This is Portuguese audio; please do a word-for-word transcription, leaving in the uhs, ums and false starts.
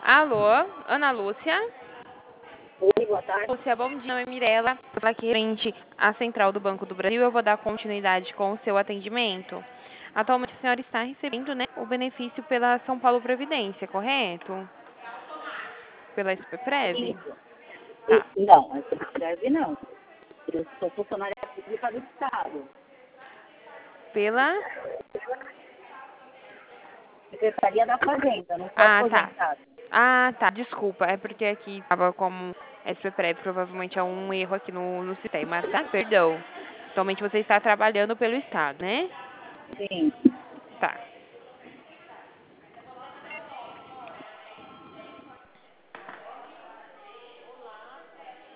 Alô, Ana Lúcia? Oi, boa tarde. Lúcia, bom dia. Meu nome é Mirella. Estou aqui frente à Central do Banco do Brasil. Eu vou dar continuidade com o seu atendimento. Atualmente a senhora está recebendo, né, o benefício pela São Paulo Previdência, correto? Pela SPPrev? Isso. Tá. E- Não, essa escreve não. Eu sou funcionária pública do Estado. Pela... Secretaria da Fazenda, não sou Ah, tá. aposentada. Ah, tá. Desculpa. É porque aqui estava como SPPrev. Provavelmente é um erro aqui no, no sistema, tá? Perdão. Atualmente você está trabalhando pelo Estado, né? Sim.